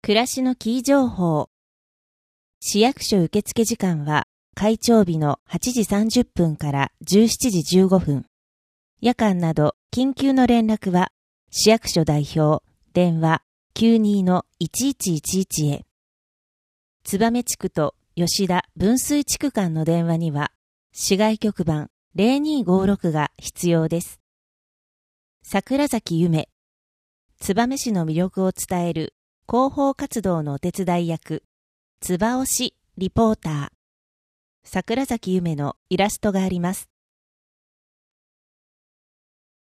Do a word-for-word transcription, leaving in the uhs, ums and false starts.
暮らしのキー情報。市役所受付時間は開庁日のはちじさんじゅっぷんからじゅうしちじじゅうごふん。夜間など緊急の連絡は市役所代表電話 きゅうに のいちいちいちいち へ。燕地区と吉田分水地区間の電話には市外局番ゼロにーごーろくが必要です。桜崎夢。燕市の魅力を伝える広報活動のお手伝い役、つばおしリポーター。桜崎夢のイラストがあります。